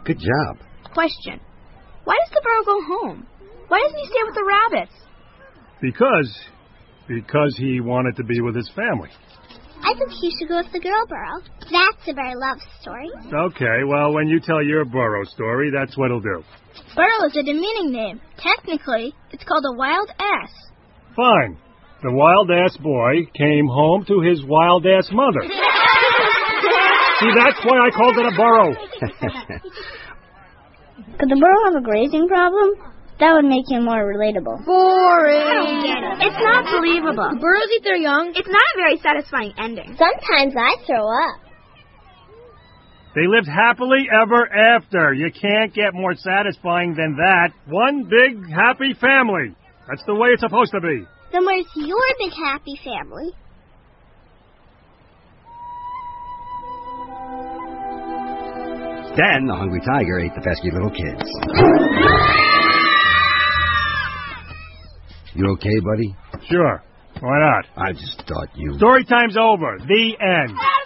Good job. Question. Why does the burro go home? Why doesn't he stay with the rabbits? Because he wanted to be with his family. I think he should go with the girl burro. That's a very love story. Okay, well, when you tell your burro story, that's what it'll do. Burro is a demeaning name. Technically, it's called a wild ass. Fine. The wild-ass boy came home to his wild-ass mother. See, that's why I called it a burro. Could the burro have a grazing problem? That would make him more relatable. Boring. I don't get it. It's not believable. Burros eat their young. It's not a very satisfying ending. Sometimes I throw up. They lived happily ever after. You can't get more satisfying than that. One big, happy family. That's the way it's supposed to be. Then where's your big happy family? Dan, the hungry tiger, ate the pesky little kids. You okay, buddy? Sure. Why not? I just thought you... Story time's over. The end.